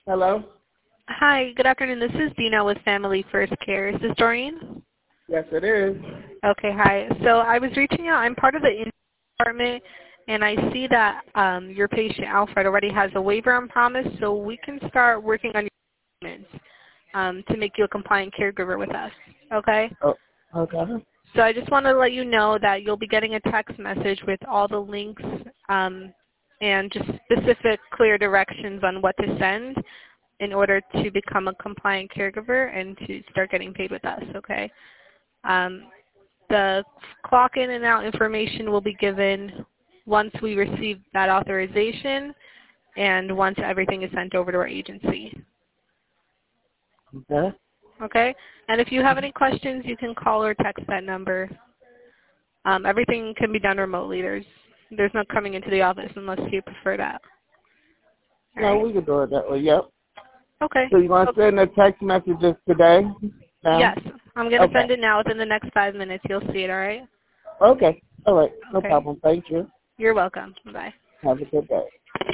Hello? Hi, good afternoon. This is Dina with Family First Care. Is this Doreen? Yes, it is. Okay, hi. So I was reaching out. I'm part of the intake department, and I see that your patient, Alfred, already has a waiver on promise, so we can start working on your documents to make you a compliant caregiver with us, okay? Oh, okay. So I just want to let you know that you'll be getting a text message with all the links and just specific clear directions on what to send in order to become a compliant caregiver and to start getting paid with us, okay? The clock in and out information will be given once we receive that authorization and once everything is sent over to our agency, Okay. okay? And if you have any questions, you can call or text that number. Everything can be done remotely. There's no coming into the office unless you prefer that. All No, right? we can do it that way, yep. Okay. So you want to send the text messages today? Now? Yes. I'm going to Okay. send it now within the next 5 minutes. You'll see it, all right? Okay. All right. No Okay. problem. Thank you. You're welcome. Bye. Have a good day.